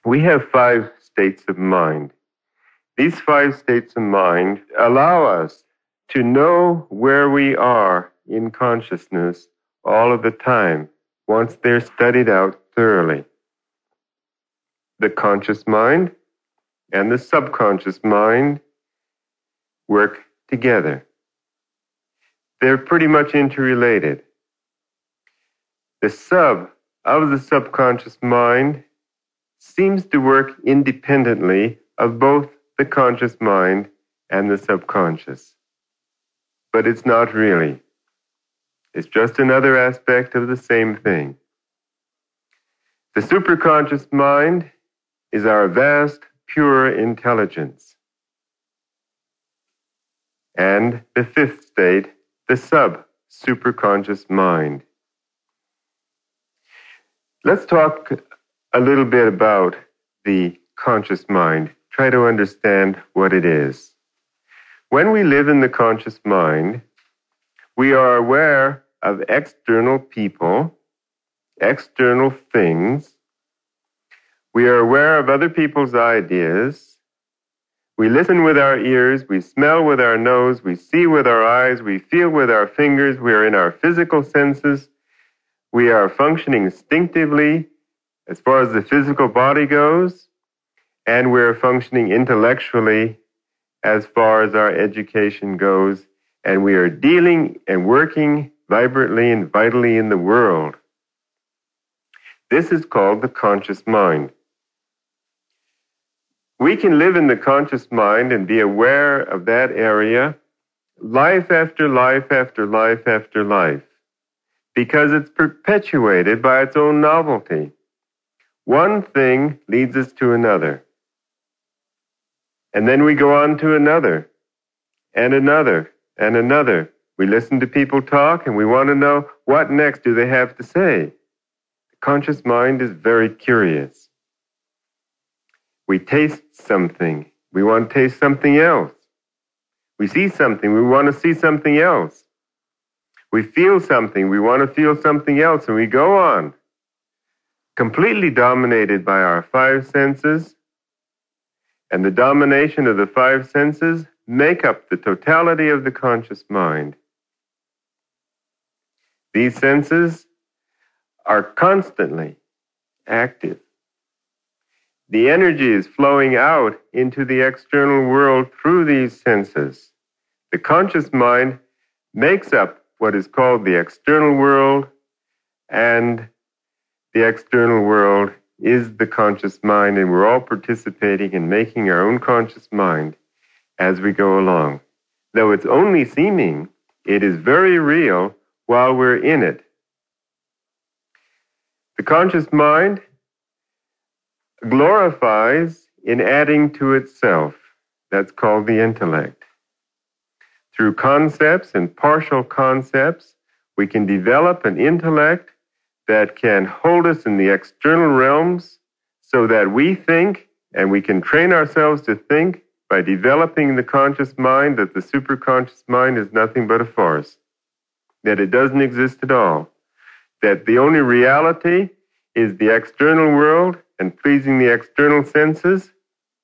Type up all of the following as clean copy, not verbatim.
We have 5 states of mind. These 5 states of mind allow us to know where we are in consciousness all of the time, once they're studied out thoroughly. The conscious mind and the subconscious mind work together. They're pretty much interrelated. The sub of the subconscious mind seems to work independently of both the conscious mind and the subconscious. But it's not really. It's just another aspect of the same thing. The superconscious mind is our vast, pure intelligence. And the 5th state, the sub-superconscious mind. Let's talk a little bit about the conscious mind. Try to understand what it is. When we live in the conscious mind, we are aware of external people, external things. We are aware of other people's ideas. We listen with our ears. We smell with our nose. We see with our eyes. We feel with our fingers. We are in our physical senses. We are functioning instinctively as far as the physical body goes, and we're functioning intellectually as far as our education goes, and we are dealing and working vibrantly and vitally in the world. This is called the conscious mind. We can live in the conscious mind and be aware of that area life after life after life after life, because it's perpetuated by its own novelty. One thing leads us to another. And then we go on to another, and another, and another. We listen to people talk, and we want to know, what next do they have to say? The conscious mind is very curious. We taste something. We want to taste something else. We see something. We want to see something else. We feel something. We want to feel something else, and we go on. Completely dominated by our 5 senses, and the domination of the 5 senses make up the totality of the conscious mind. These senses are constantly active. The energy is flowing out into the external world through these senses. The conscious mind makes up what is called the external world, and the external world is the conscious mind, and we're all participating in making our own conscious mind as we go along. Though it's only seeming, it is very real while we're in it. The conscious mind glorifies in adding to itself. That's called the intellect. Through concepts and partial concepts, we can develop an intellect that can hold us in the external realms so that we think, and we can train ourselves to think by developing the conscious mind that the superconscious mind is nothing but a farce, that it doesn't exist at all, that the only reality is the external world and pleasing the external senses,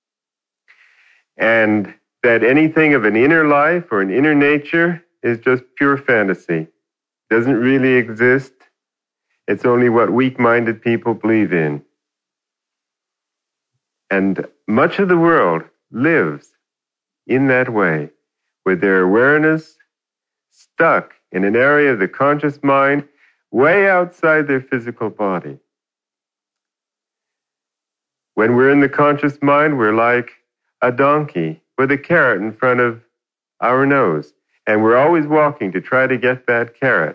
and that anything of an inner life or an inner nature is just pure fantasy, doesn't really exist. It's only what weak-minded people believe in. And much of the world lives in that way, with their awareness stuck in an area of the conscious mind way outside their physical body. When we're in the conscious mind, we're like a donkey with a carrot in front of our nose, and we're always walking to try to get that carrot.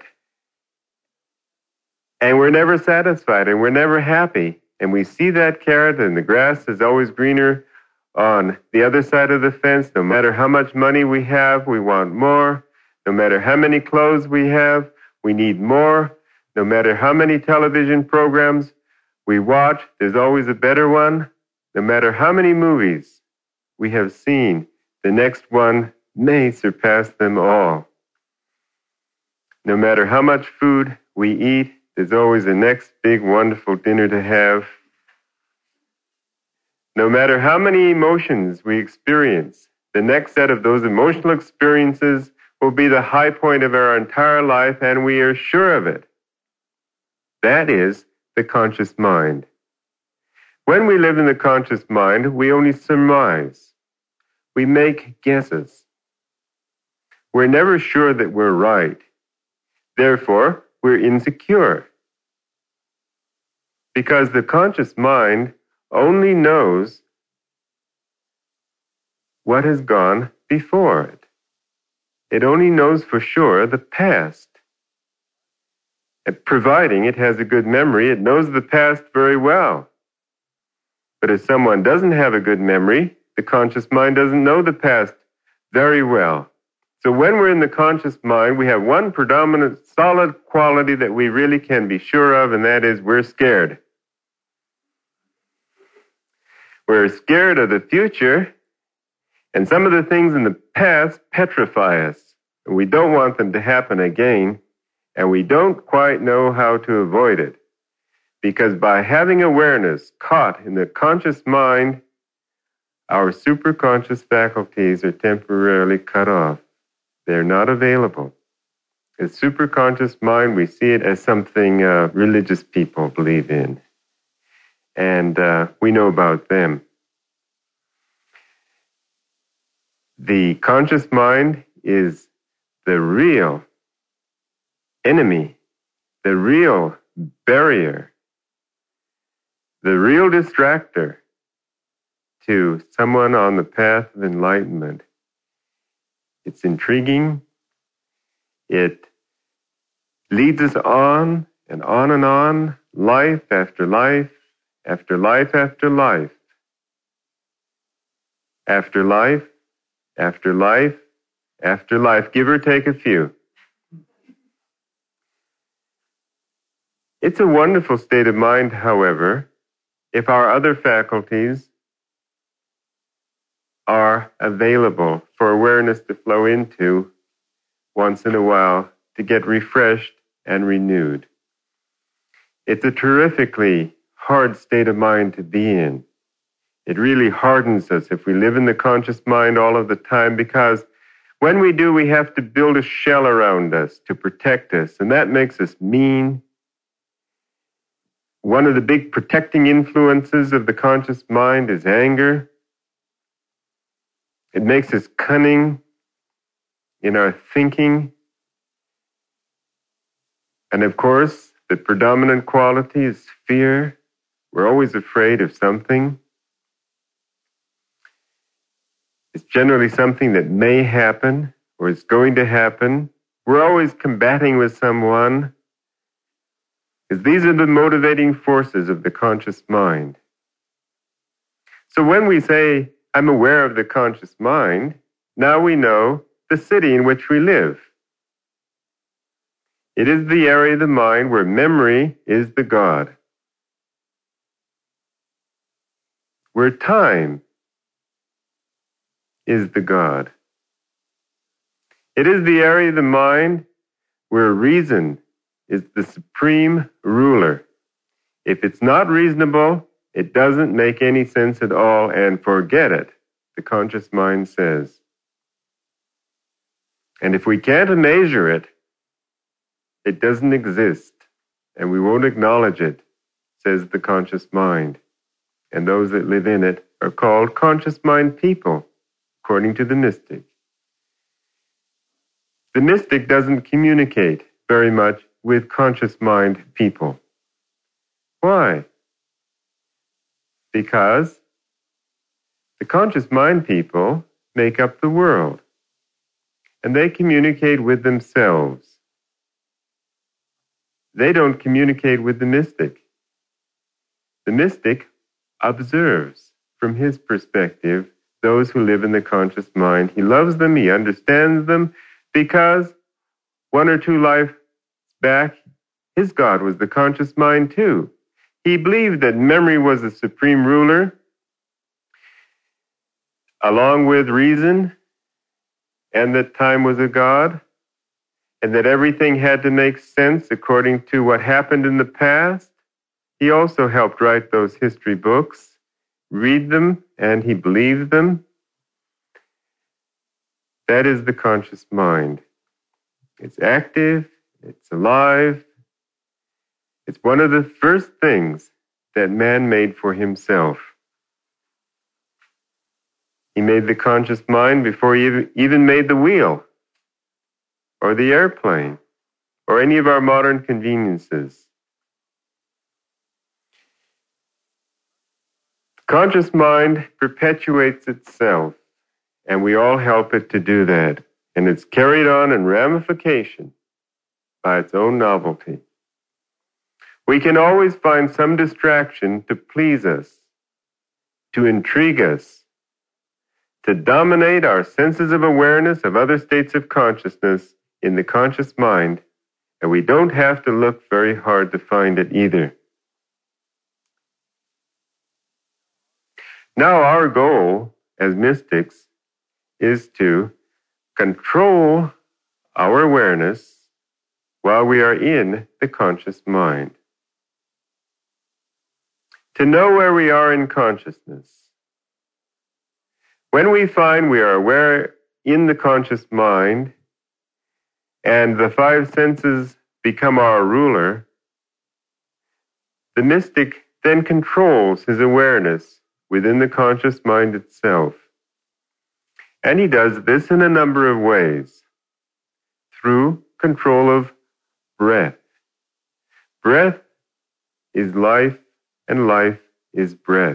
And we're never satisfied, and we're never happy. And we see that carrot, and the grass is always greener on the other side of the fence. No matter how much money we have, we want more. No matter how many clothes we have, we need more. No matter how many television programs we watch, there's always a better one. No matter how many movies we have seen, the next one may surpass them all. No matter how much food we eat, there's always the next big, wonderful dinner to have. No matter how many emotions we experience, the next set of those emotional experiences will be the high point of our entire life, and we are sure of it. That is the conscious mind. When we live in the conscious mind, we only surmise. We make guesses. We're never sure that we're right. Therefore, we're insecure. Because the conscious mind only knows what has gone before it. It only knows for sure the past. And providing it has a good memory, it knows the past very well. But if someone doesn't have a good memory, the conscious mind doesn't know the past very well. So when we're in the conscious mind, we have one predominant solid quality that we really can be sure of, and that is we're scared. We're scared of the future, and some of the things in the past petrify us. And we don't want them to happen again, and we don't quite know how to avoid it. Because by having awareness caught in the conscious mind, our superconscious faculties are temporarily cut off. They're not available. The superconscious mind, we see it as something religious people believe in. And we know about them. The conscious mind is the real enemy, the real barrier, the real distractor to someone on the path of enlightenment. It's intriguing. It leads us on and on and on, life after life, after life after life, after life, after life, after life, give or take a few. It's a wonderful state of mind, however, if our other faculties are available for awareness to flow into once in a while to get refreshed and renewed. It's a terrifically hard state of mind to be in. It really hardens us if we live in the conscious mind all of the time, because when we do, we have to build a shell around us to protect us, and that makes us mean. One of the big protecting influences of the conscious mind is anger. It makes us cunning in our thinking. And of course, the predominant quality is fear. We're always afraid of something. It's generally something that may happen or is going to happen. We're always combating with someone, because these are the motivating forces of the conscious mind. So when we say, I'm aware of the conscious mind, now we know the city in which we live. It is the area of the mind where memory is the God, where time is the God. It is the area of the mind where reason is the supreme ruler. If it's not reasonable, it doesn't make any sense at all, and forget it, the conscious mind says. And if we can't measure it, it doesn't exist, and we won't acknowledge it, says the conscious mind. And those that live in it are called conscious mind people, according to the mystic. The mystic doesn't communicate very much with conscious mind people. Why? Because the conscious mind people make up the world, and they communicate with themselves. They don't communicate with the mystic. The mystic observes from his perspective those who live in the conscious mind. He loves them, he understands them, because one or two lives back, his God was the conscious mind too. He believed that memory was the supreme ruler, along with reason, and that time was a God, and that everything had to make sense according to what happened in the past. He also helped write those history books, read them and he believes them. That is the conscious mind. It's active, it's alive. It's one of the first things that man made for himself. He made the conscious mind before he even made the wheel, or the airplane, or any of our modern conveniences. The conscious mind perpetuates itself, and we all help it to do that. And it's carried on in ramification by its own novelty. We can always find some distraction to please us, to intrigue us, to dominate our senses of awareness of other states of consciousness in the conscious mind, and we don't have to look very hard to find it either. Now our goal as mystics is to control our awareness while we are in the conscious mind. To know where we are in consciousness. When we find we are aware in the conscious mind and the five senses become our ruler, the mystic then controls his awareness within the conscious mind itself. And he does this in a number of ways. Through control of breath. Breath is life, and life is breath.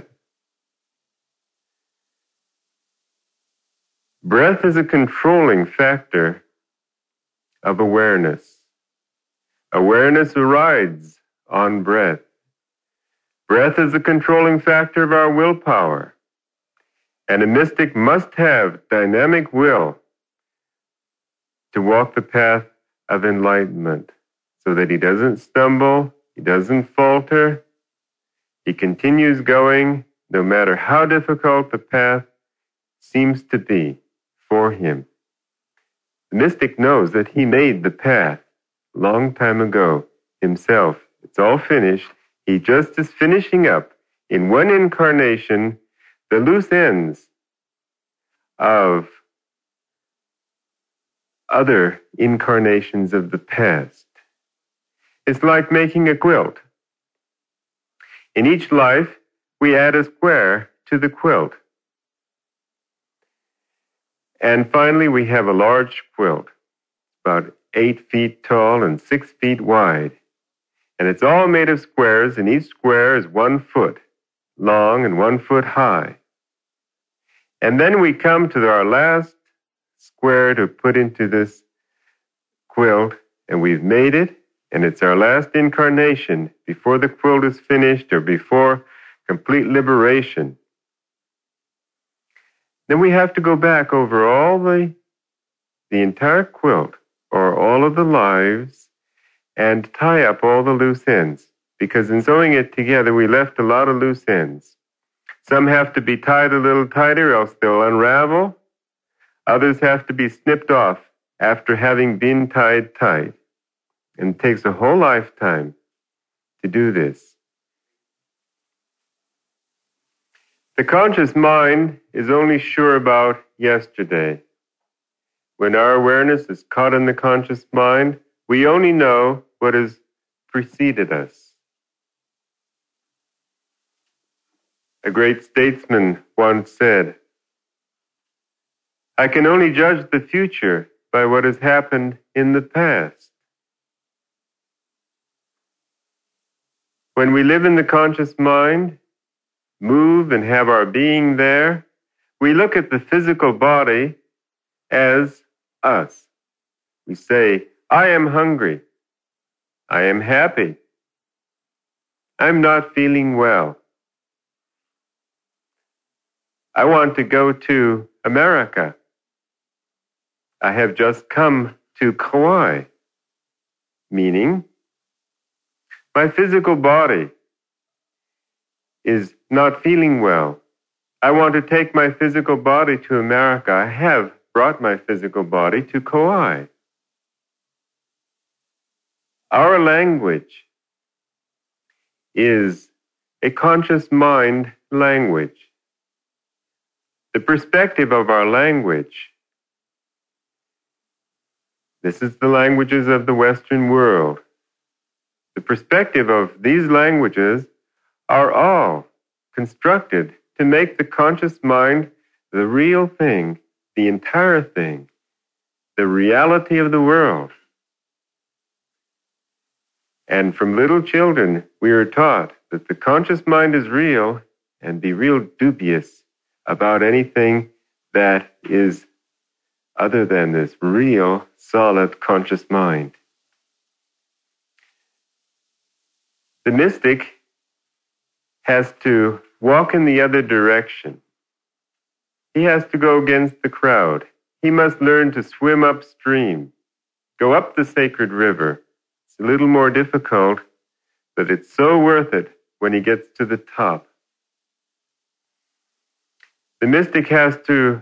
Breath is a controlling factor of awareness. Awareness rides on breath. Breath is a controlling factor of our willpower. And a mystic must have dynamic will to walk the path of enlightenment so that he doesn't stumble, he doesn't falter, he continues going no matter how difficult the path seems to be for him. The mystic knows that he made the path a long time ago himself. It's all finished. He just is finishing up in one incarnation the loose ends of other incarnations of the past. It's like making a quilt. In each life, we add a square to the quilt. And finally, we have a large quilt, about 8 feet tall and 6 feet wide. And it's all made of squares, and each square is 1 foot long and 1 foot high. And then we come to our last square to put into this quilt, and we've made it, and it's our last incarnation before the quilt is finished or before complete liberation. Then we have to go back over all the entire quilt, or all of the lives, and tie up all the loose ends, because in sewing it together, we left a lot of loose ends. Some have to be tied a little tighter, else they'll unravel. Others have to be snipped off after having been tied tight. And it takes a whole lifetime to do this. The conscious mind is only sure about yesterday. When our awareness is caught in the conscious mind, we only know what has preceded us. A great statesman once said, "I can only judge the future by what has happened in the past." When we live in the conscious mind, move and have our being there, we look at the physical body as us. We say, "I am hungry. I am happy. I'm not feeling well. I want to go to America. I have just come to Kauai." Meaning, my physical body is not feeling well. I want to take my physical body to America. I have brought my physical body to Kauai. Our language is a conscious mind language. the perspective of our language. This is the languages of the Western world. The perspective of these languages are all constructed to make the conscious mind the real thing, the entire thing, the reality of the world. And from little children, we are taught that the conscious mind is real and be real dubious about anything that is other than this real, solid, conscious mind. The mystic has to walk in the other direction. He has to go against the crowd. He must learn to swim upstream, go up the sacred river. It's a little more difficult, but it's so worth it when he gets to the top. The mystic has to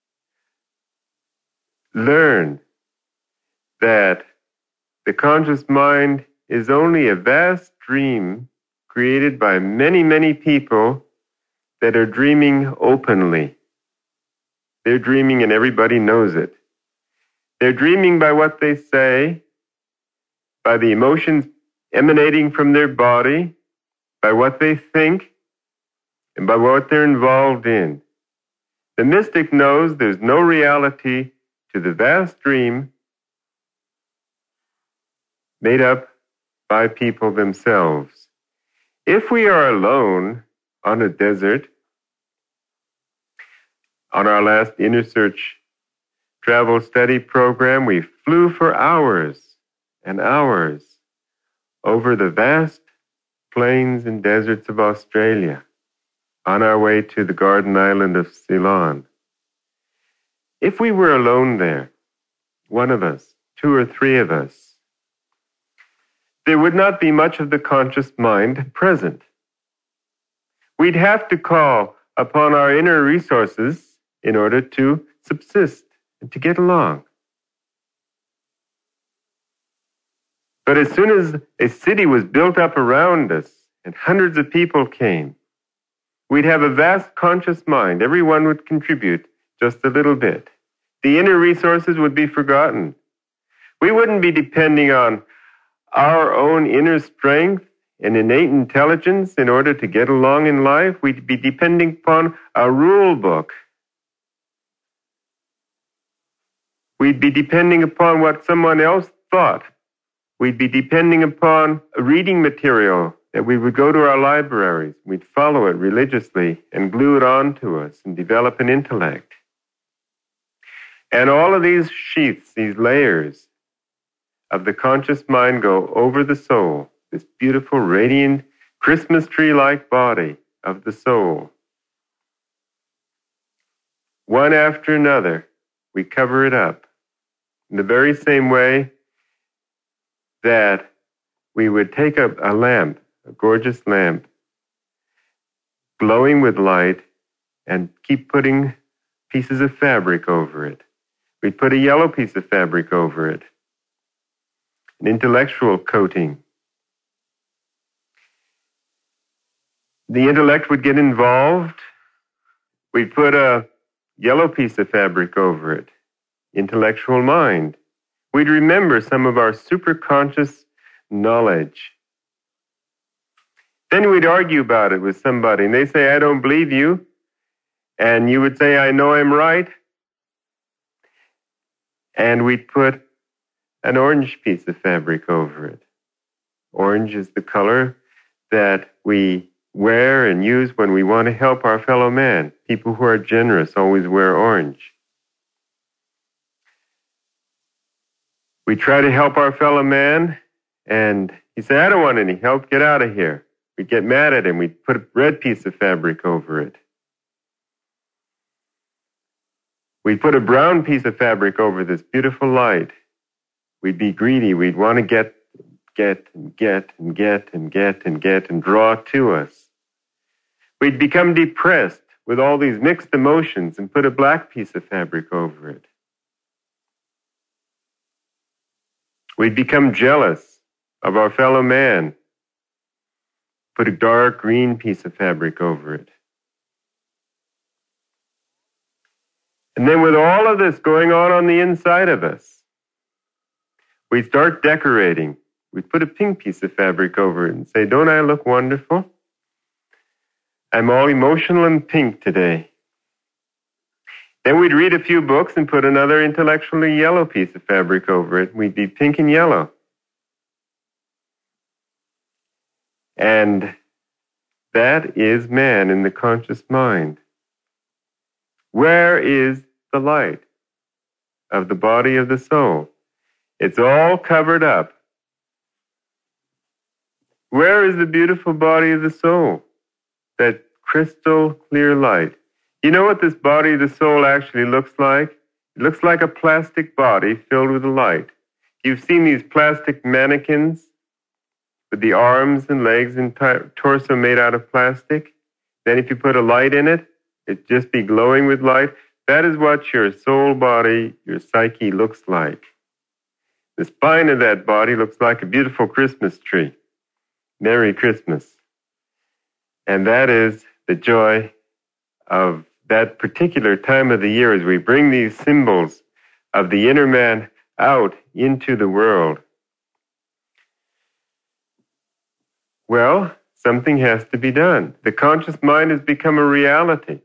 learn that the conscious mind is only a vast dream created by many, many people that are dreaming openly. They're dreaming and everybody knows it. They're dreaming by what they say, by the emotions emanating from their body, by what they think, and by what they're involved in. The mystic knows there's no reality to the vast dream made up by people themselves. If we are alone on a desert, on our last Inner Search travel study program, we flew for hours and hours over the vast plains and deserts of Australia on our way to the garden island of Ceylon. If we were alone there, one of us, two or three of us, there would not be much of the conscious mind present. We'd have to call upon our inner resources in order to subsist and to get along. But as soon as a city was built up around us and hundreds of people came, we'd have a vast conscious mind. Everyone would contribute just a little bit. The inner resources would be forgotten. We wouldn't be depending on our own inner strength and innate intelligence in order to get along in life. We'd be depending upon a rule book. We'd be depending upon what someone else thought. We'd be depending upon a reading material that we would go to our libraries. We'd follow it religiously and glue it onto us and develop an intellect. And all of these sheaths, these layers of the conscious mind go over the soul, this beautiful, radiant, Christmas tree-like body of the soul. One after another, we cover it up in the very same way that we would take a lamp, a gorgeous lamp, glowing with light, and keep putting pieces of fabric over it. We'd put a yellow piece of fabric over it, an intellectual coating. The intellect would get involved. We'd put a yellow piece of fabric over it, intellectual mind. We'd remember some of our superconscious knowledge. Then we'd argue about it with somebody, and they say, I don't believe you. And you would say, I know I'm right. And we'd put an orange piece of fabric over it. Orange is the color that we wear and use when we want to help our fellow man. People who are generous always wear orange. We try to help our fellow man, and he said, I don't want any help, get out of here. We'd get mad at him, we'd put a red piece of fabric over it. We'd put a brown piece of fabric over this beautiful light. We'd be greedy, we'd want to get and draw to us. We'd become depressed with all these mixed emotions and put a black piece of fabric over it. We'd become jealous of our fellow man. Put a dark green piece of fabric over it. And then with all of this going on the inside of us, we start decorating. We put a pink piece of fabric over it and say, don't I look wonderful? I'm all emotional and pink today. Then we'd read a few books and put another intellectually yellow piece of fabric over it. We'd be pink and yellow. And that is man in the conscious mind. Where is the light of the body of the soul? It's all covered up. Where is the beautiful body of the soul? That crystal clear light. You know what this body of the soul actually looks like? It looks like a plastic body filled with light. You've seen these plastic mannequins with the arms and legs and torso made out of plastic. Then if you put a light in it, it'd just be glowing with light. That is what your soul body, your psyche looks like. The spine of that body looks like a beautiful Christmas tree. Merry Christmas. And that is the joy of that particular time of the year as we bring these symbols of the inner man out into the world. Well, something has to be done. The conscious mind has become a reality.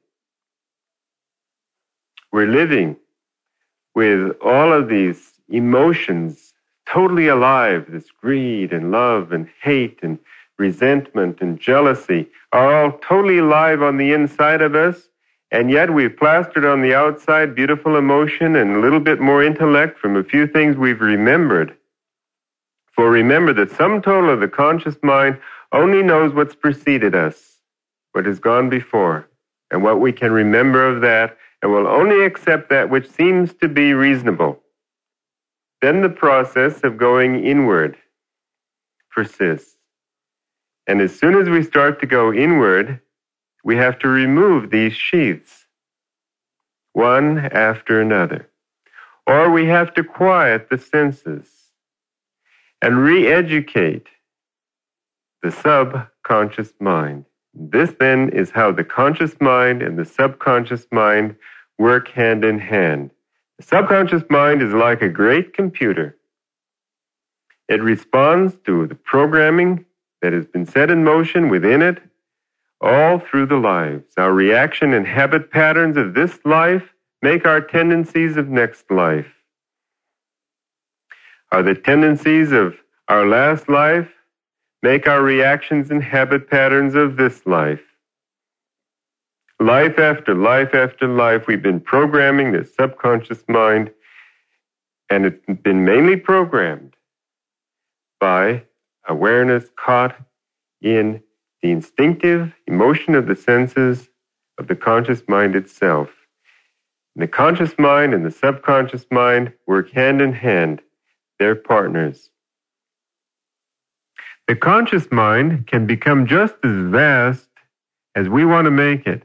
We're living with all of these emotions totally alive. This greed and love and hate and resentment and jealousy are all totally alive on the inside of us, and yet we've plastered on the outside beautiful emotion and a little bit more intellect from a few things we've remembered. For remember, the sum total of the conscious mind only knows what's preceded us, what has gone before, and what we can remember of that, and will only accept that which seems to be reasonable. Then the process of going inward persists. And as soon as we start to go inward, we have to remove these sheaths, one after another. Or we have to quiet the senses and re-educate the subconscious mind. This then is how the conscious mind and the subconscious mind work hand in hand. The subconscious mind is like a great computer. It responds to the programming that has been set in motion within it all through the lives. Our reaction and habit patterns of this life make our tendencies of next life. Are the tendencies of our last life make our reactions and habit patterns of this life. Life after life after life, we've been programming this subconscious mind, and it's been mainly programmed by awareness caught in the instinctive emotion of the senses of the conscious mind itself. And the conscious mind and the subconscious mind work hand in hand. They're partners. The conscious mind can become just as vast as we want to make it.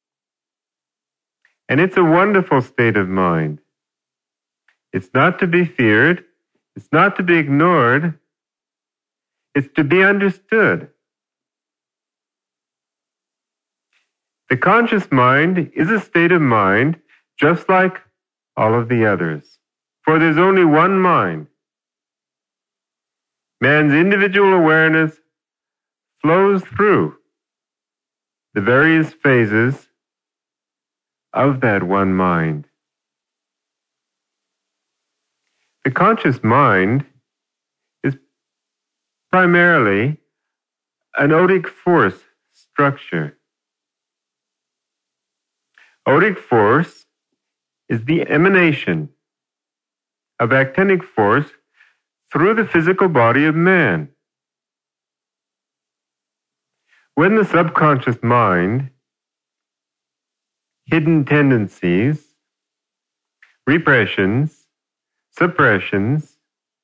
And it's a wonderful state of mind. It's not to be feared. It's not to be ignored. It's to be understood. The conscious mind is a state of mind just like all of the others. For there's only one mind. Man's individual awareness flows through the various phases of that one mind. The conscious mind is primarily an odic force structure. Odic force is the emanation of actinic force through the physical body of man. When the subconscious mind, hidden tendencies, repressions, suppressions,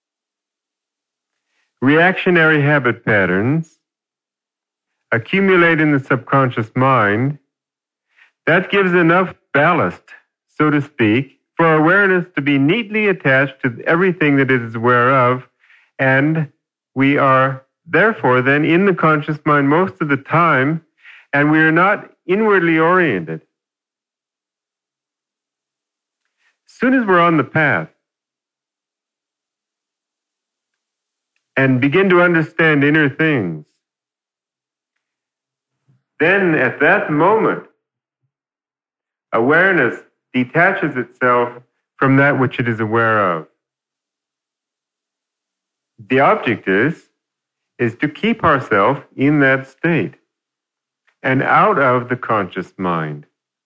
reactionary habit patterns accumulate in the subconscious mind, that gives enough ballast, so to speak, for awareness to be neatly attached to everything that it is aware of, and we are therefore then in the conscious mind most of the time, and we are not inwardly oriented. soon as we're on the path and begin to understand inner things, then at that moment, awareness detaches itself from that which it is aware of. The object is to keep ourselves in that state and out of the conscious mind.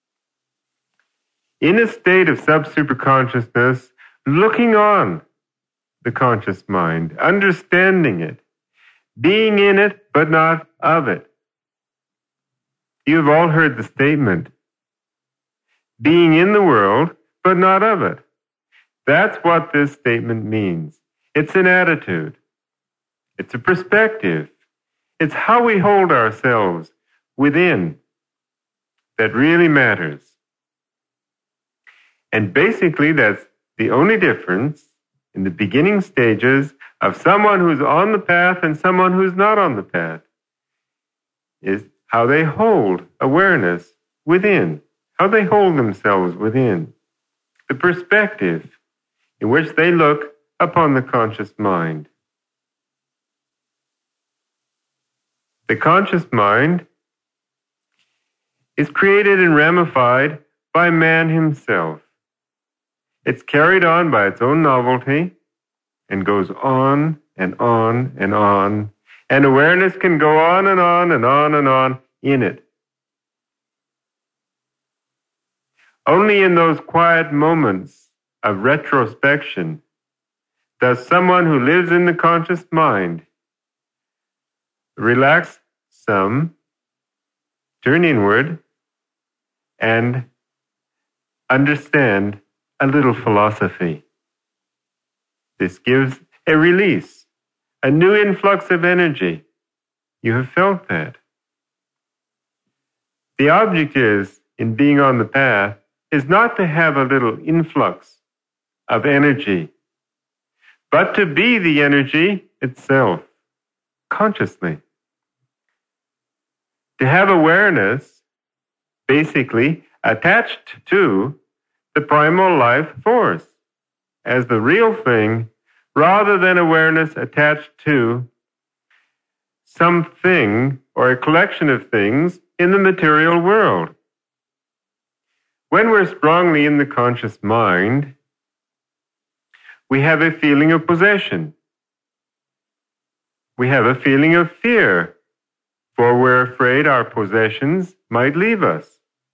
In a state of sub-superconsciousness, looking on the conscious mind, understanding it, being in it but not of it. You have all heard the statement, being in the world but not of it. That's what this statement means. It's an attitude. It's a perspective. It's how we hold ourselves within that really matters. And basically, that's the only difference in the beginning stages of someone who's on the path and someone who's not on the path, is how they hold awareness within, how they hold themselves within, the perspective in which they look upon the conscious mind. The conscious mind is created and ramified by man himself. It's carried on by its own novelty and goes on and on and on, and awareness can go on and on and on and on in it. Only in those quiet moments of retrospection does someone who lives in the conscious mind relax some, turn inward, and understand a little philosophy. This gives a release, a new influx of energy. You have felt that. The object is, in being on the path, is not to have a little influx of energy, but to be the energy itself, consciously. To have awareness, basically, attached to the primal life force as the real thing, rather than awareness attached to something or a collection of things in the material world. When we're strongly in the conscious mind, we have a feeling of possession. We have a feeling of fear, for we're afraid our possessions might leave us.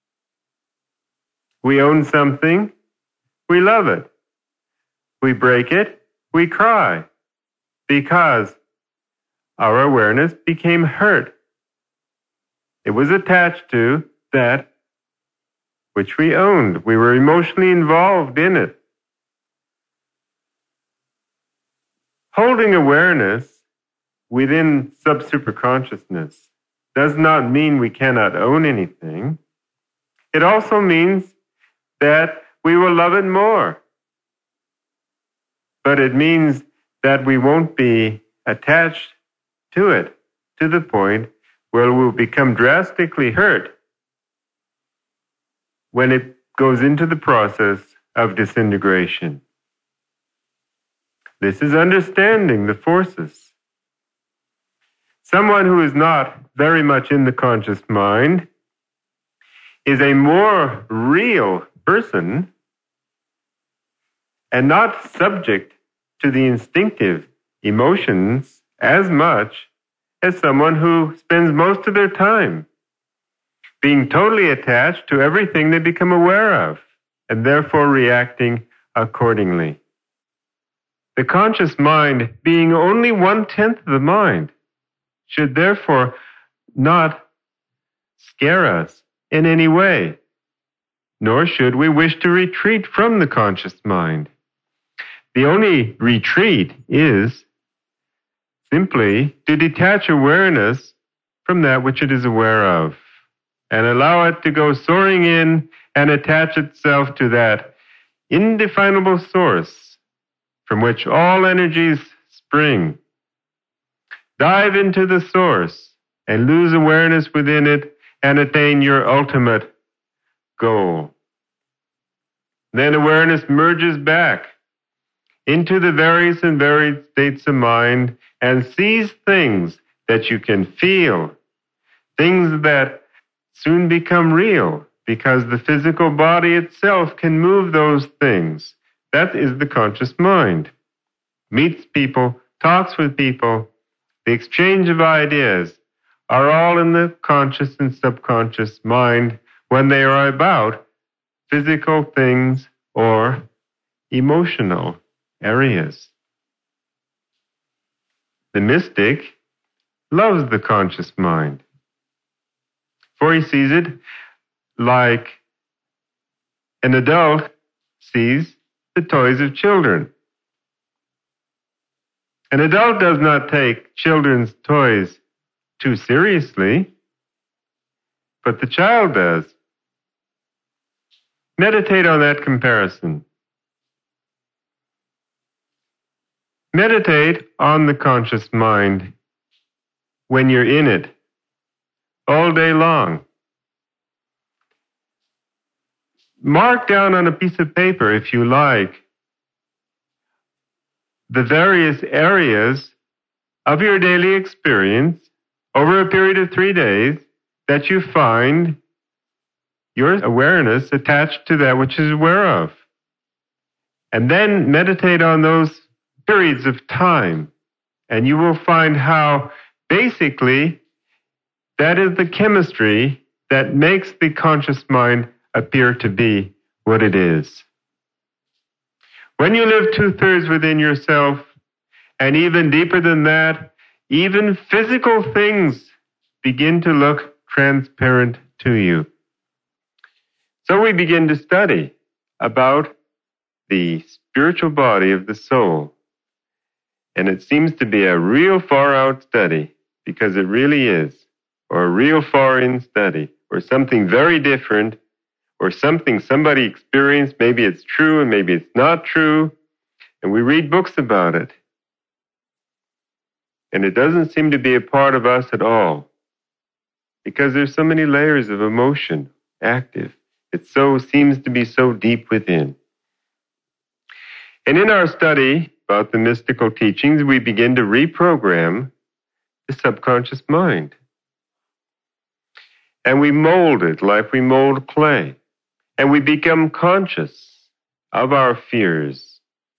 We own something, we love it. We break it, we cry, because our awareness became hurt. It was attached to that which we owned. We were emotionally involved in it. Holding awareness within sub-superconsciousness does not mean we cannot own anything. It also means that we will love it more. But it means that we won't be attached to it to the point where we'll become drastically hurt when it goes into the process of disintegration. This is understanding the forces. Someone who is not very much in the conscious mind is a more real person and not subject to the instinctive emotions as much as someone who spends most of their time being totally attached to everything they become aware of and therefore reacting accordingly. The conscious mind, being only 1/10 of the mind, should therefore not scare us in any way, nor should we wish to retreat from the conscious mind. The only retreat is simply to detach awareness from that which it is aware of and allow it to go soaring in and attach itself to that indefinable source from which all energies spring. Dive into the source and lose awareness within it and attain your ultimate goal. Then awareness merges back into the various and varied states of mind and sees things that you can feel, things that soon become real because the physical body itself can move those things. That is the conscious mind. Meets people, talks with people, the exchange of ideas are all in the conscious and subconscious mind when they are about physical things or emotional areas. The mystic loves the conscious mind, for he sees it like an adult sees the toys of children. An adult does not take children's toys too seriously, but the child does. Meditate on that comparison. Meditate on the conscious mind when you're in it all day long. Mark down on a piece of paper, if you like, the various areas of your daily experience over a period of 3 days that you find your awareness attached to that which is aware of. And then meditate on those periods of time, and you will find how basically that is the chemistry that makes the conscious mind appear to be what it is. When you live 2/3 within yourself, and even deeper than that, even physical things begin to look transparent to you. So we begin to study about the spiritual body of the soul. And it seems to be a real far out study, because it really is, or a real far in study, or something very different, or something somebody experienced. Maybe it's true and maybe it's not true. And we read books about it. And it doesn't seem to be a part of us at all, because there's so many layers of emotion active. It seems to be so deep within. And in our study about the mystical teachings, we begin to reprogram the subconscious mind. And we mold it like we mold clay. And we become conscious of our fears.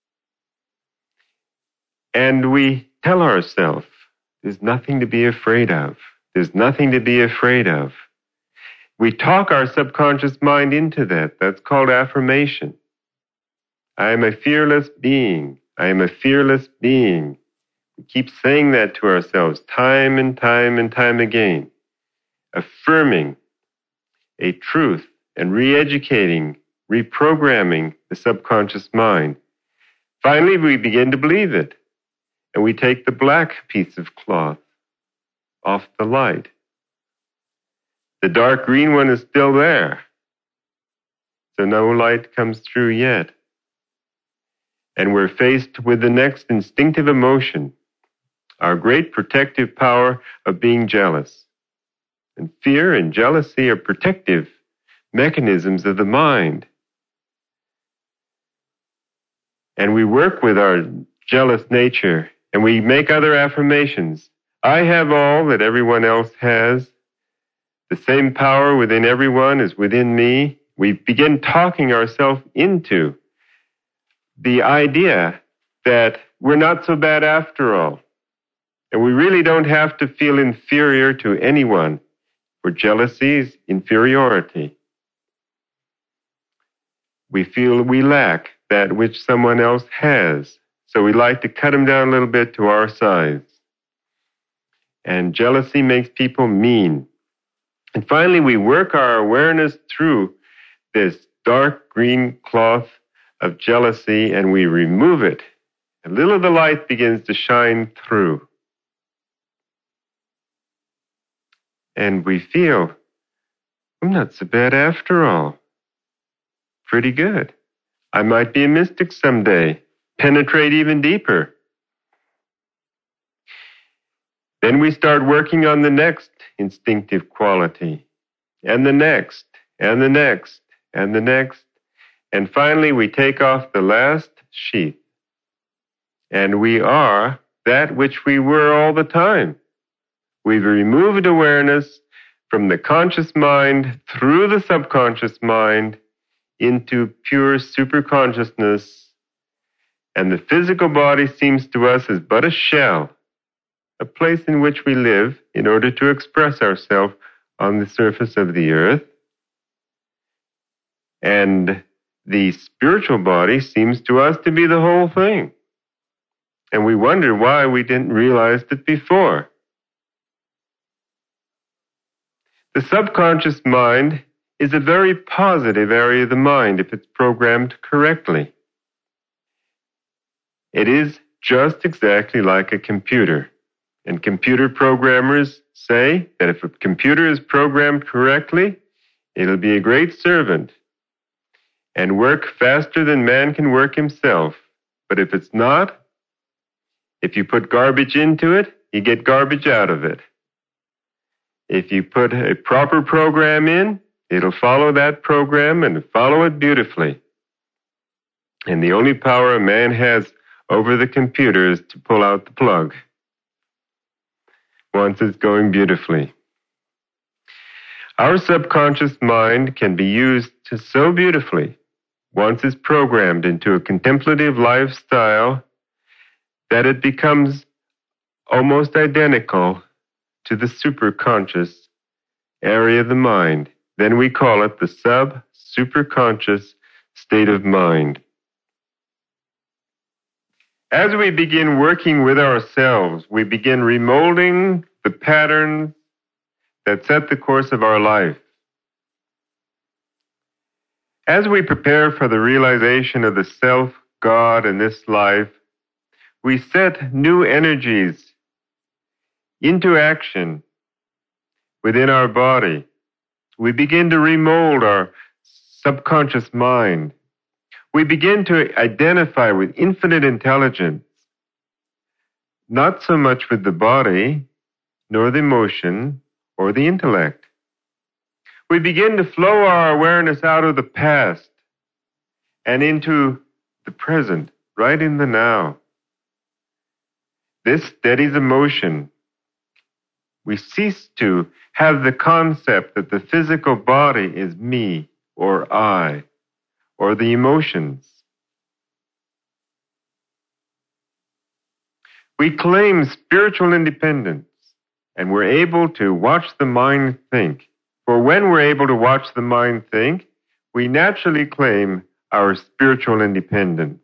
And we tell ourselves, there's nothing to be afraid of. There's nothing to be afraid of. We talk our subconscious mind into that. That's called affirmation. I am a fearless being. I am a fearless being. We keep saying that to ourselves time and time and time again, affirming a truth and re-educating, reprogramming the subconscious mind. Finally, we begin to believe it, and we take the black piece of cloth off the light. The dark green one is still there, so no light comes through yet. And we're faced with the next instinctive emotion, our great protective power of being jealous. And fear and jealousy are protective mechanisms of the mind. And we work with our jealous nature, and we make other affirmations. I have all that everyone else has. The same power within everyone is within me. We begin talking ourselves into the idea that we're not so bad after all. And we really don't have to feel inferior to anyone, for jealousy is inferiority. We feel we lack that which someone else has, so we like to cut them down a little bit to our size. And jealousy makes people mean. And finally, we work our awareness through this dark green cloth of jealousy, and we remove it. A little of the light begins to shine through. And we feel, I'm not so bad after all. Pretty good. I might be a mystic someday. Penetrate even deeper. Then we start working on the next instinctive quality, and the next, and the next, and the next. And finally, we take off the last sheath. And we are that which we were all the time. We've removed awareness from the conscious mind through the subconscious mind into pure superconsciousness. And the physical body seems to us as but a shell, a place in which we live in order to express ourselves on the surface of the earth. And the spiritual body seems to us to be the whole thing. And we wonder why we didn't realize it before. The subconscious mind is a very positive area of the mind if it's programmed correctly. It is just exactly like a computer. And computer programmers say that if a computer is programmed correctly, it'll be a great servant and work faster than man can work himself. But if it's not, if you put garbage into it, you get garbage out of it. If you put a proper program in, it'll follow that program and follow it beautifully. And the only power a man has over the computer is to pull out the plug once it's going beautifully. Our subconscious mind can be used so beautifully once it's programmed into a contemplative lifestyle that it becomes almost identical to the superconscious area of the mind. Then we call it the sub-superconscious state of mind. As we begin working with ourselves, we begin remolding the patterns that set the course of our life. As we prepare for the realization of the self, God, in this life, we set new energies into action within our body. We begin to remold our subconscious mind. We begin to identify with infinite intelligence, not so much with the body, nor the emotion, or the intellect. We begin to flow our awareness out of the past and into the present, right in the now. This steadies emotion. We cease to have the concept that the physical body is me or I or the emotions. We claim spiritual independence and we're able to watch the mind think. For when we're able to watch the mind think, we naturally claim our spiritual independence.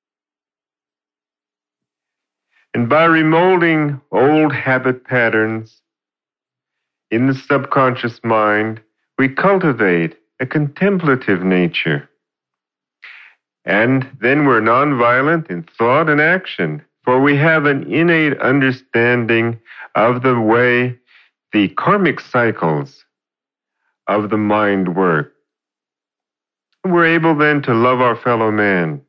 And by remolding old habit patterns in the subconscious mind, we cultivate a contemplative nature. And then we're nonviolent in thought and action, for we have an innate understanding of the way the karmic cycles of the mind work. We're able then to love our fellow man.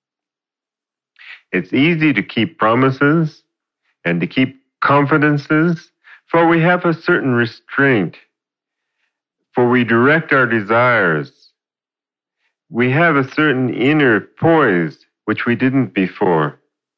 It's easy to keep promises and to keep confidences, for we have a certain restraint, for we direct our desires. We have a certain inner poise, which we didn't before.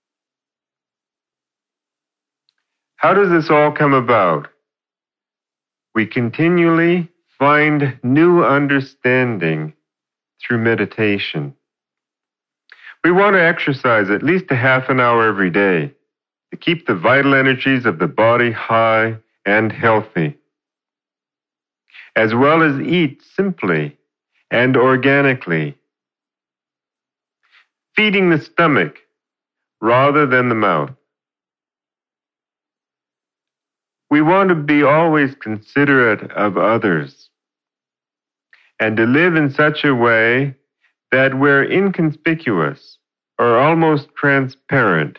How does this all come about? We continually find new understanding through meditation. We want to exercise at least a half an hour every day to keep the vital energies of the body high and healthy, as well as eat simply and organically, feeding the stomach rather than the mouth. We want to be always considerate of others and to live in such a way that we're inconspicuous or almost transparent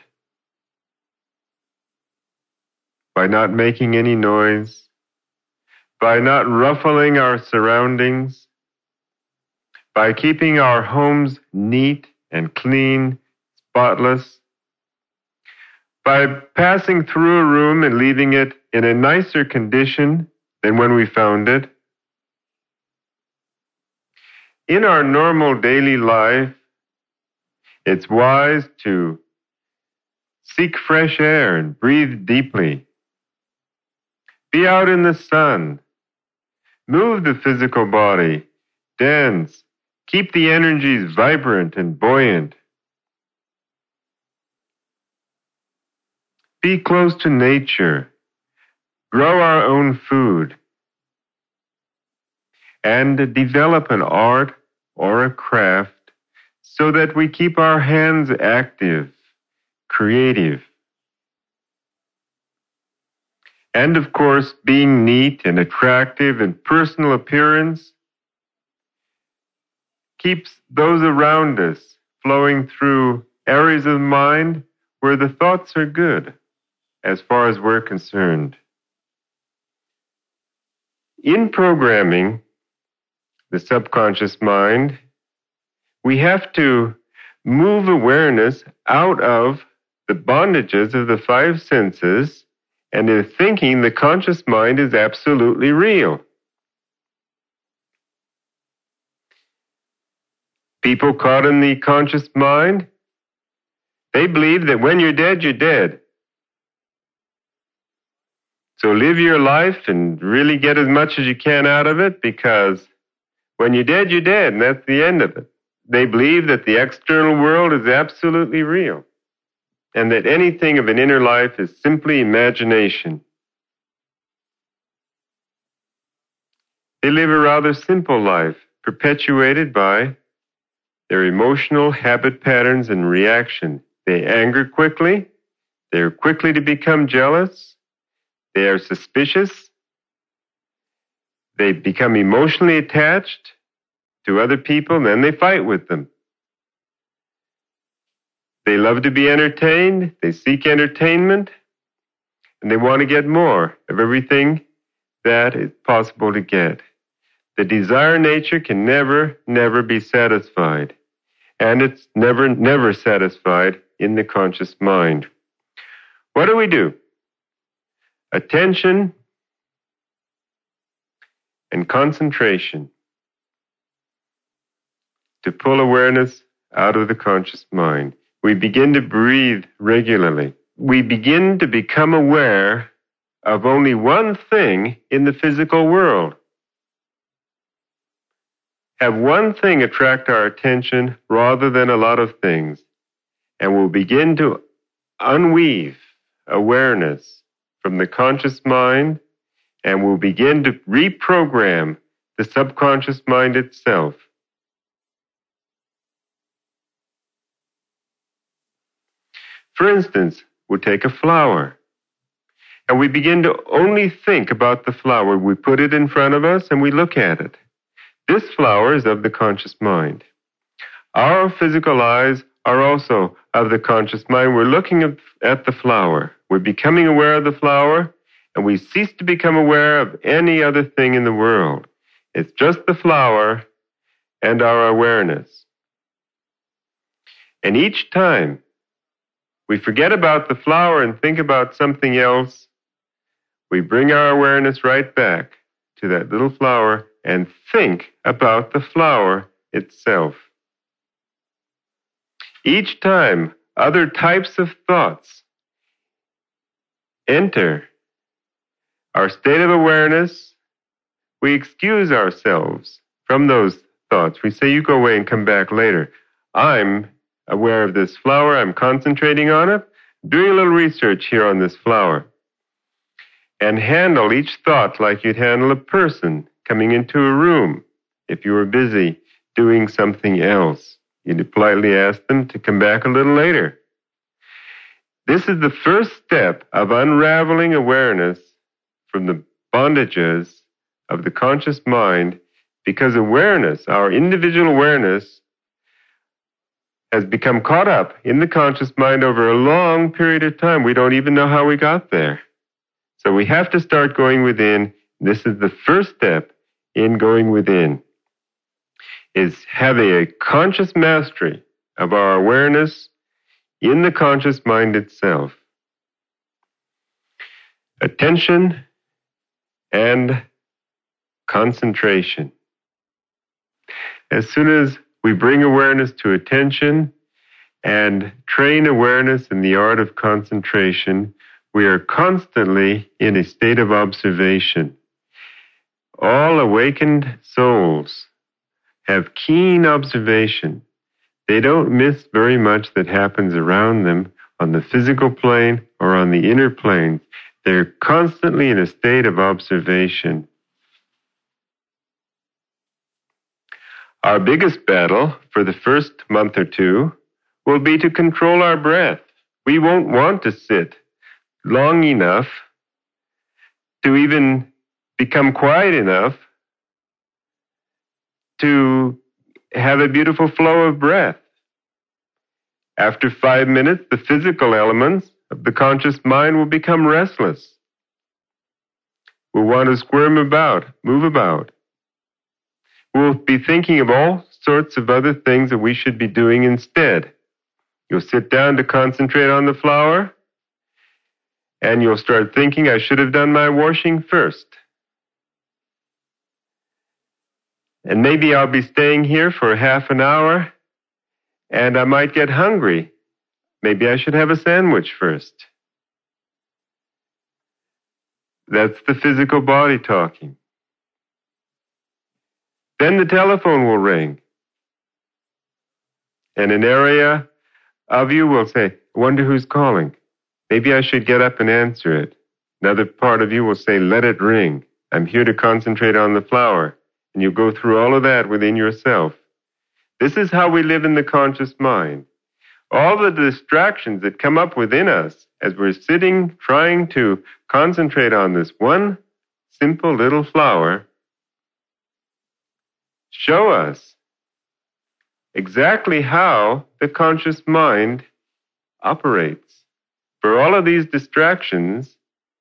by not making any noise, by not ruffling our surroundings, by keeping our homes neat and clean, spotless, by passing through a room and leaving it in a nicer condition than when we found it. In our normal daily life, it's wise to seek fresh air and breathe deeply. Be out in the sun. Move the physical body. Dance. Keep the energies vibrant and buoyant. Be close to nature. Grow our own food. And develop an art or a craft so that we keep our hands active, creative. And of course, being neat and attractive in personal appearance keeps those around us flowing through areas of the mind where the thoughts are good, as far as we're concerned. In programming the subconscious mind, we have to move awareness out of the bondages of the five senses and in thinking the conscious mind is absolutely real. People caught in the conscious mind, they believe that when you're dead, you're dead. So live your life and really get as much as you can out of it, because when you're dead, and that's the end of it. They believe that the external world is absolutely real, and that anything of an inner life is simply imagination. They live a rather simple life, perpetuated by their emotional habit patterns and reaction. They anger quickly. They are quickly to become jealous. They are suspicious. They become emotionally attached to other people, and then they fight with them. They love to be entertained. They seek entertainment, and they want to get more of everything that is possible to get. The desire nature can never be satisfied. And it's never satisfied in the conscious mind. What do? Attention and concentration to pull awareness out of the conscious mind. We begin to breathe regularly. We begin to become aware of only one thing in the physical world. Have one thing attract our attention rather than a lot of things, and we'll begin to unweave awareness from the conscious mind, and we'll begin to reprogram the subconscious mind itself. For instance, we'll take a flower, and we begin to only think about the flower. We put it in front of us and we look at it. This flower is of the conscious mind. Our physical eyes are also of the conscious mind. We're looking at the flower. We're becoming aware of the flower, and we cease to become aware of any other thing in the world. It's just the flower and our awareness. And each time we forget about the flower and think about something else, we bring our awareness right back to that little flower and think about the flower itself. Each time other types of thoughts enter our state of awareness, we excuse ourselves from those thoughts. We say, you go away and come back later. I'm aware of this flower. I'm concentrating on it, doing a little research here on this flower. And handle each thought like you'd handle a person coming into a room. If you were busy doing something else, you'd politely ask them to come back a little later. This is the first step of unraveling awareness from the bondages of the conscious mind, because awareness, our individual awareness, has become caught up in the conscious mind over a long period of time. We don't even know how we got there. So we have to start going within. This is the first step in going within, is having a conscious mastery of our awareness in the conscious mind itself. Attention and concentration. as soon as we bring awareness to attention and train awareness in the art of concentration, we are constantly in a state of observation. All awakened souls have keen observation. They don't miss very much that happens around them on the physical plane or on the inner planes. They're constantly in a state of observation. Our biggest battle for the first month or two will be to control our breath. We won't want to sit long enough to even become quiet enough to have a beautiful flow of breath. After 5 minutes, the physical elements of the conscious mind will become restless. We'll want to squirm about, move about. We'll be thinking of all sorts of other things that we should be doing instead. You'll sit down to concentrate on the flower, and you'll start thinking, I should have done my washing first. And maybe I'll be staying here for half an hour, and I might get hungry. Maybe I should have a sandwich first. That's the physical body talking. Then the telephone will ring. And an area of you will say, I wonder who's calling. Maybe I should get up and answer it. Another part of you will say, let it ring. I'm here to concentrate on the flower. And you go through all of that within yourself. This is how we live in the conscious mind. All the distractions that come up within us as we're sitting trying to concentrate on this one simple little flower show us exactly how the conscious mind operates. For all of these distractions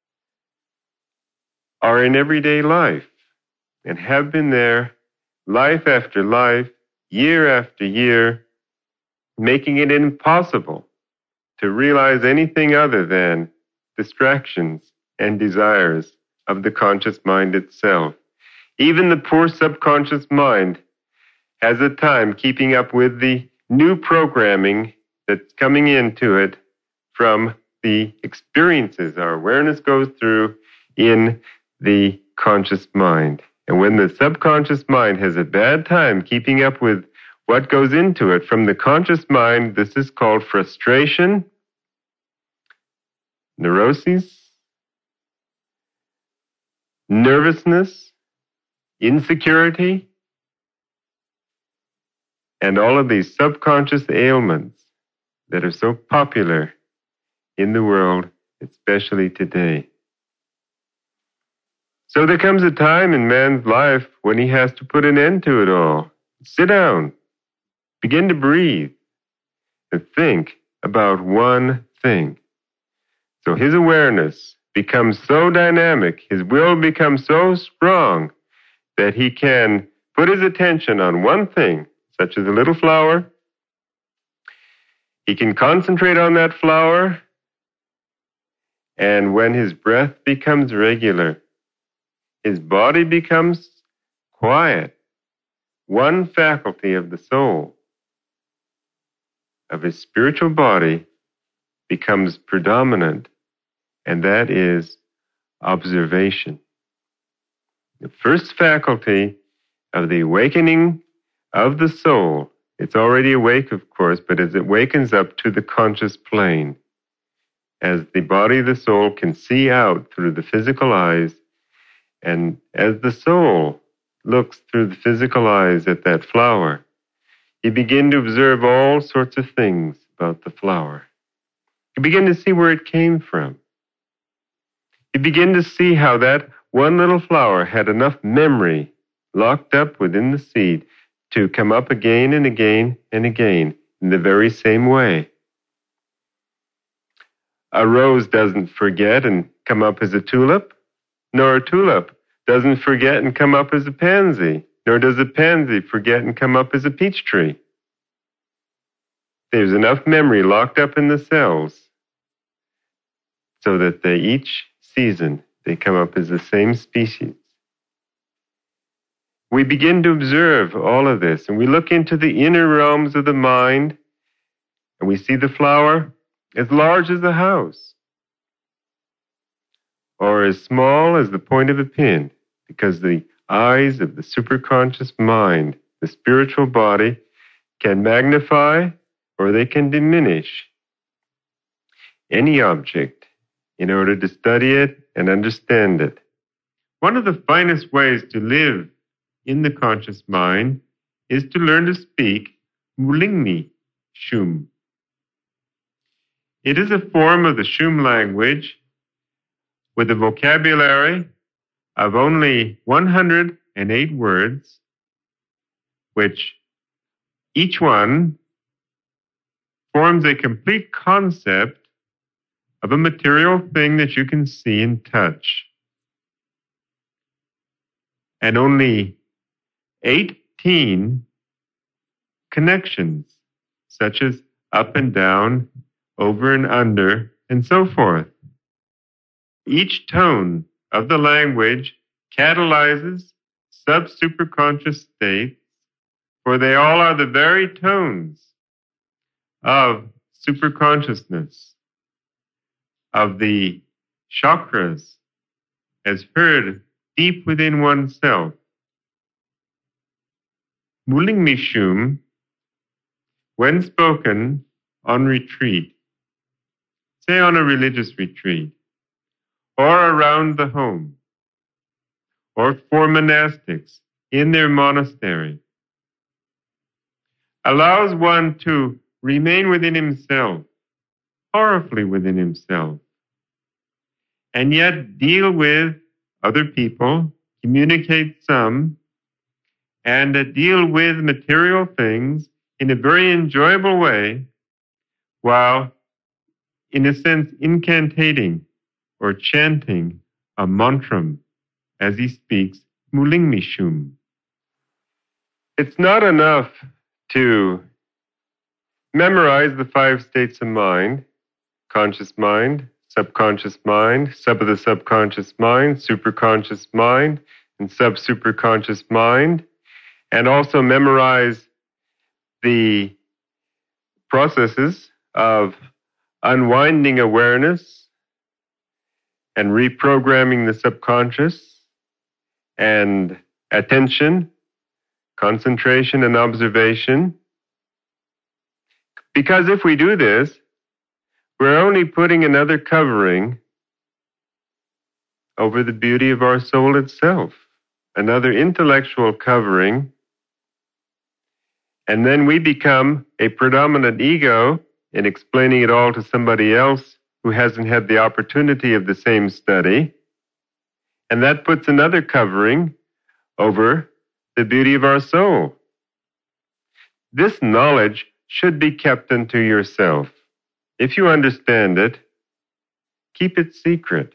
are in everyday life and have been there life after life, year after year, making it impossible to realize anything other than distractions and desires of the conscious mind itself. Even the poor subconscious mind has a time keeping up with the new programming that's coming into it from the experiences our awareness goes through in the conscious mind. And when the subconscious mind has a bad time keeping up with what goes into it from the conscious mind, this is called frustration, neuroses, nervousness, insecurity, and all of these subconscious ailments that are so popular in the world, especially today. So there comes a time in man's life when he has to put an end to it all. Sit down, begin to breathe, and think about one thing. So his awareness becomes so dynamic, his will becomes so strong that he can put his attention on one thing, such as a little flower. He can concentrate on that flower, and when his breath becomes regular, his body becomes quiet. One faculty of the soul, of his spiritual body, becomes predominant, and that is observation. The first faculty of the awakening of the soul, it's already awake, of course, but as it wakens up to the conscious plane, as the body of the soul can see out through the physical eyes, and as the soul looks through the physical eyes at that flower, you begin to observe all sorts of things about the flower. You begin to see where it came from. You begin to see how that one little flower had enough memory locked up within the seed to come up again and again and again in the very same way. A rose doesn't forget and come up as a tulip, nor a tulip doesn't forget and come up as a pansy, nor does a pansy forget and come up as a peach tree. There's enough memory locked up in the cells so that each season they come up as the same species. we begin to observe all of this, and we look into the inner realms of the mind, and we see the flower as large as a house, or as small as the point of a pin, because the eyes of the superconscious mind, the spiritual body, can magnify or they can diminish any object in order to study it and understand it. One of the finest ways to live in the conscious mind is to learn to speak Mulingmi Shum. It is a form of the Shum language with a vocabulary of only 108 words, which each one forms a complete concept of a material thing that you can see and touch. And only 18 connections, such as up and down, over and under, and so forth. Each tone of the language catalyzes sub-superconscious states, for they all are the very tones of superconsciousness, of the chakras, as heard deep within oneself. Mulingmi Shum, when spoken on retreat, say on a religious retreat, or around the home, or for monastics in their monastery, allows one to remain within himself, powerfully within himself, and yet deal with other people, communicate some, and deal with material things in a very enjoyable way, while, in a sense, incantating or chanting a mantram as he speaks Mulingmi Shum. It's not enough to memorize the 5 states of mind: conscious mind, subconscious mind, sub of the subconscious mind, superconscious mind, and sub-superconscious mind, and also memorize the processes of unwinding awareness and reprogramming the subconscious, and attention, concentration, and observation. Because if we do this, we're only putting another covering over the beauty of our soul itself, another intellectual covering, and then we become a predominant ego in explaining it all to somebody else who hasn't had the opportunity of the same study, and that puts another covering over the beauty of our soul. This knowledge should be kept unto yourself. If you understand it, keep it secret.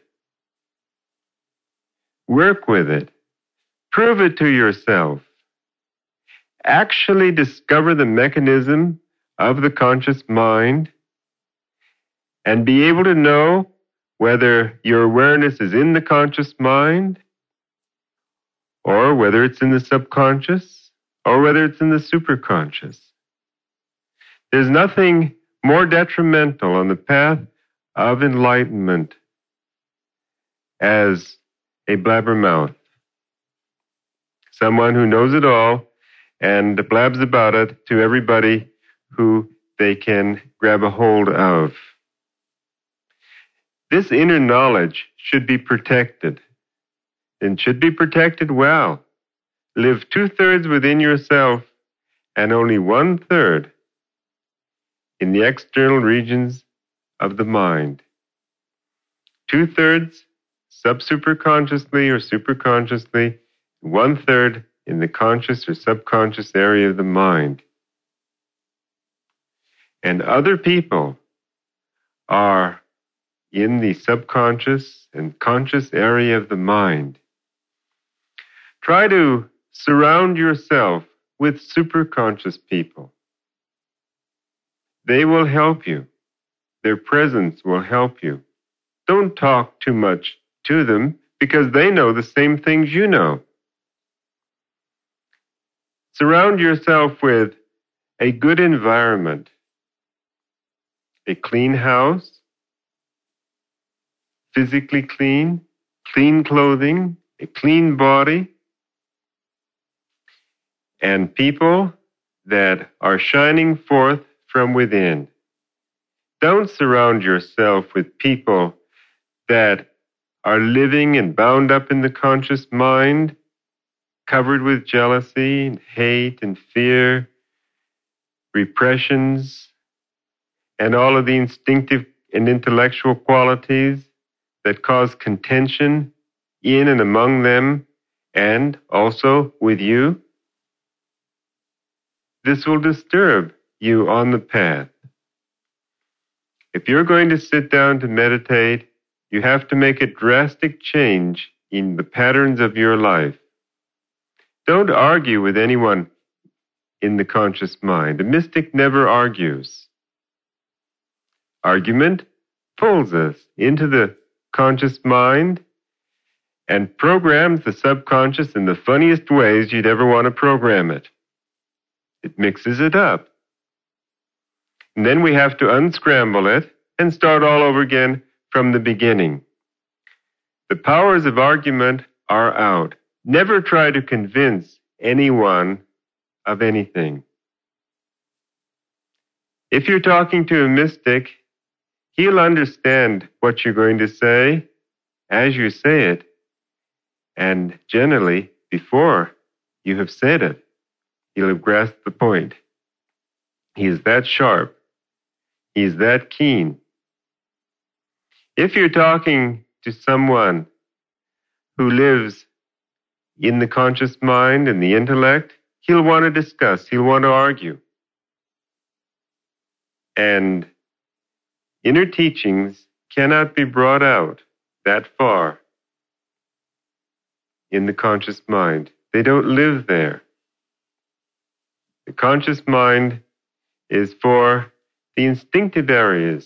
Work with it. Prove it to yourself. Actually discover the mechanism of the conscious mind and be able to know whether your awareness is in the conscious mind, or whether it's in the subconscious, or whether it's in the superconscious. There's nothing more detrimental on the path of enlightenment as a blabbermouth, someone who knows it all and blabs about it to everybody who they can grab a hold of. This inner knowledge should be protected, and should be protected well. Live 2/3 within yourself and only 1/3 in the external regions of the mind. 2/3 sub-superconsciously or superconsciously, 1/3 in the conscious or subconscious area of the mind. And other people are in the subconscious and conscious area of the mind. Try to surround yourself with superconscious people. They will help you. Their presence will help you. Don't talk too much to them because they know the same things you know. Surround yourself with a good environment, a clean house, physically clean, clean clothing, a clean body, and people that are shining forth from within. Don't surround yourself with people that are living and bound up in the conscious mind, covered with jealousy and hate and fear, repressions, and all of the instinctive and intellectual qualities that cause contention in and among them and also with you. This will disturb you on the path. If you're going to sit down to meditate, you have to make a drastic change in the patterns of your life. Don't argue with anyone in the conscious mind. A mystic never argues. Argument pulls us into the conscious mind and programs the subconscious in the funniest ways you'd ever want to program it. It mixes it up. And then we have to unscramble it and start all over again from the beginning. The powers of argument are out. Never try to convince anyone of anything. If you're talking to a mystic, he'll understand what you're going to say as you say it, and generally before you have said it. He'll have grasped the point. He is that sharp. He is that keen. If you're talking to someone who lives in the conscious mind and the intellect, he'll want to discuss, he'll want to argue. And inner teachings cannot be brought out that far in the conscious mind. They don't live there. The conscious mind is for the instinctive areas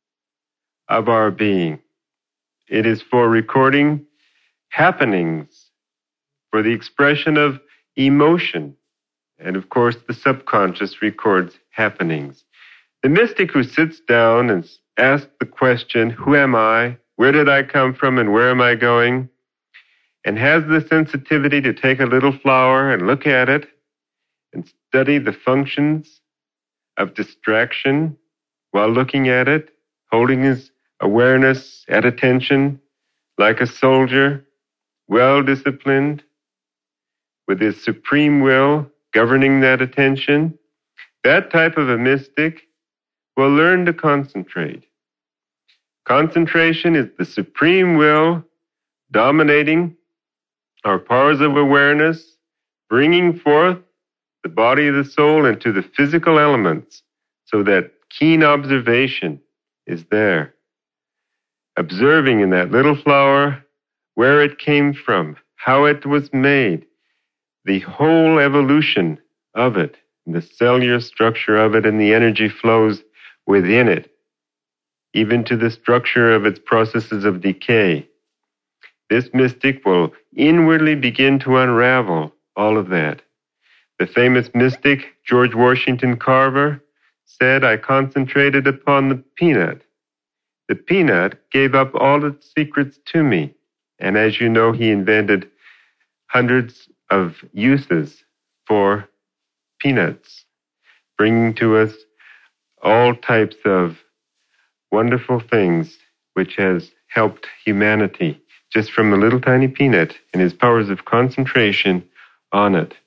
of our being. It is for recording happenings, for the expression of emotion. And of course, the subconscious records happenings. The mystic who sits down and asks the question, who am I? Where did I come from and where am I going? And has the sensitivity to take a little flower and look at it and study the functions of distraction while looking at it, holding his awareness at attention like a soldier, well disciplined, with his supreme will governing that attention. That type of a mystic will learn to concentrate. Concentration is the supreme will dominating our powers of awareness, bringing forth the body of the soul into the physical elements so that keen observation is there. Observing in that little flower where it came from, how it was made, the whole evolution of it, the cellular structure of it, and the energy flows within it, even to the structure of its processes of decay. This mystic will inwardly begin to unravel all of that. The famous mystic, George Washington Carver, said, I concentrated upon the peanut. The peanut gave up all its secrets to me. And as you know, he invented hundreds of uses for peanuts, bringing to us all types of wonderful things which has helped humanity just from a little tiny peanut and his powers of concentration on it.